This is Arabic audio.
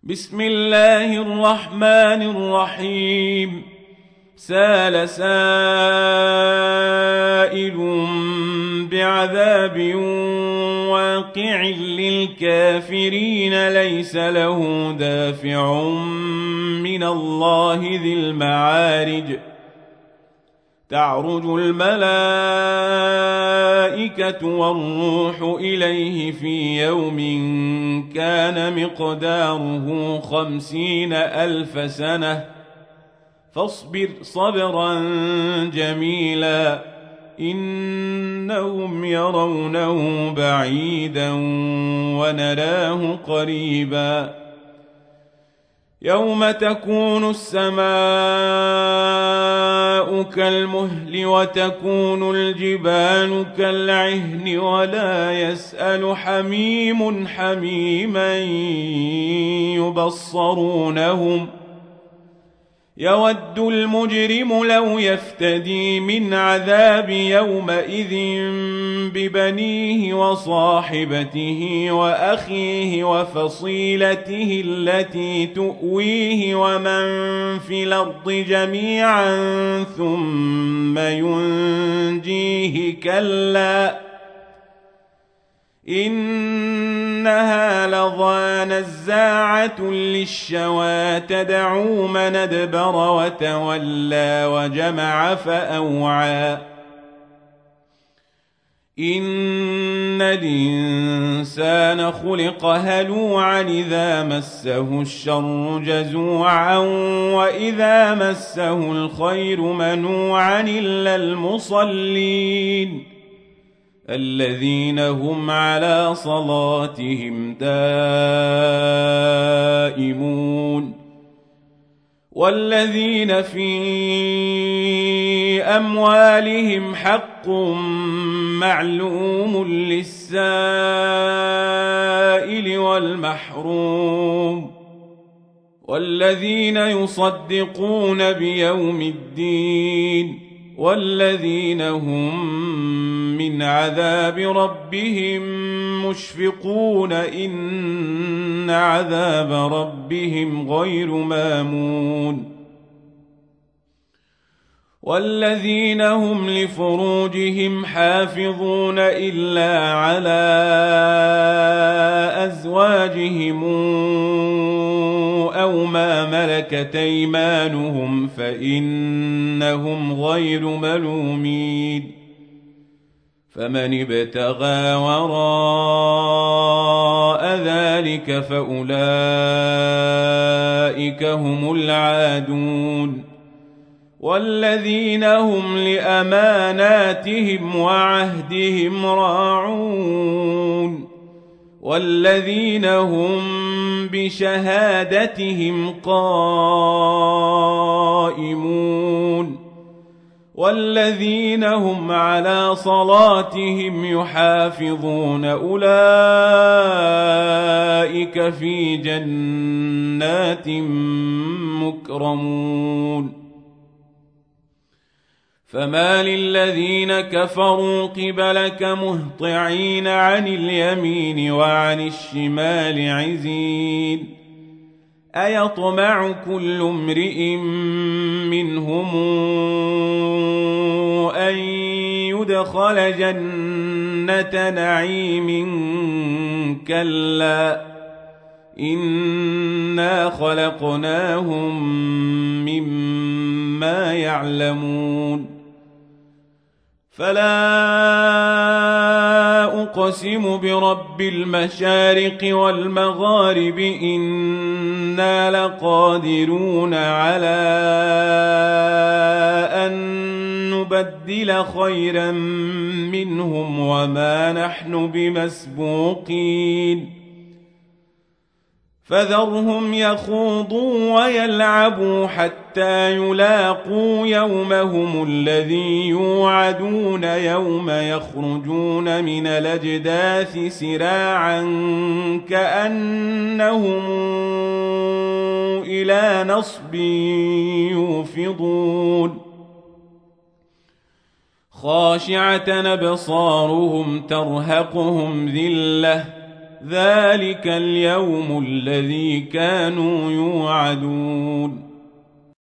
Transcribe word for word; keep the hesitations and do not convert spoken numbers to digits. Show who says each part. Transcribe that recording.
Speaker 1: بسم الله الرحمن الرحيم. سال سائل بعذاب واقع للكافرين ليس له دافع من الله ذي المعارج. تعرج الملائكة والروح إليه في يوم كان مقداره خمسين ألف سنة فاصبر صبرا جميلا إنهم يرونه بعيدا ونراه قريبا. يوم تكون السماء كالمهل وتكون الجبال كالعهن ولا يسأل حميم حميما يبصرونهم. يود المجرم لو يفتدي من عذاب يومئذ ببنيه وصاحبته وأخيه وفصيلته التي تؤويه ومن في الأرض جميعا ثم ينجيه كلا إنها لظى نزاعة للشوى تدعو من أدبر وتولى وجمع فأوعى. إن الإنسان خلق هلوعا إذا مسه الشر جزوعا وإذا مسه الخير منوعا إلا المصلين الذين هم على صلاتهم دائمون. والذين في أموالهم حق معلوم للسائل والمحروم. والذين يصدقون بيوم الدين والذين هم من عذاب ربهم مشفقون إن عذاب ربهم غير مامون. والذين هم لفروجهم حافظون إلا على أزواجهم أو ما ملكت أيمانهم فإنهم غير ملومين. فمن ابتغى وراء ذلك فأولئك هم العادون. والذين هم لأماناتهم وعهدهم راعون. والذين هم بشهادتهم قائمون. والذين هم على صلاتهم يحافظون أولئك في جنات مكرمون. فما للذين كفروا قبلك مهطعين عن اليمين وعن الشمال عزين. أيطمع كل امرئ منهم أن يدخل جنة نعيم كلا إنا خلقناهم مما يعلمون. فلا أقسم برب المشارق والمغارب إنا لقادرون على أن نبدل خيرا منهم وما نحن بمسبوقين. فذرهم يخوضوا ويلعبوا حتى يلاقوا يومهم الذي يوعدون يوم يخرجون من الأجداث سراعا كأنهم إلى نصب يوفضون. خاشعة أبصارهم ترهقهم ذلة ذلك اليوم الذي كانوا يوعدون